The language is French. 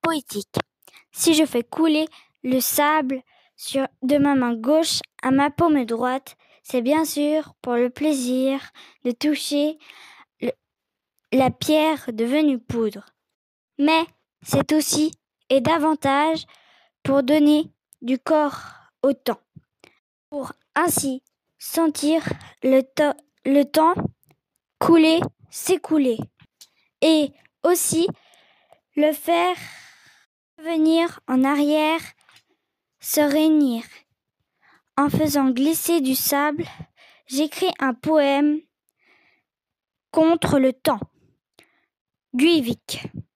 poétique. Si je fais couler le sable de ma main gauche à ma paume droite, c'est bien sûr pour le plaisir de toucher la pierre devenue poudre. Mais c'est aussi et davantage pour donner du corps au temps, pour ainsi sentir le temps couler, s'écouler, et aussi le faire revenir en arrière, se réunir. En faisant glisser du sable, j'écris un poème contre le temps. Guivik.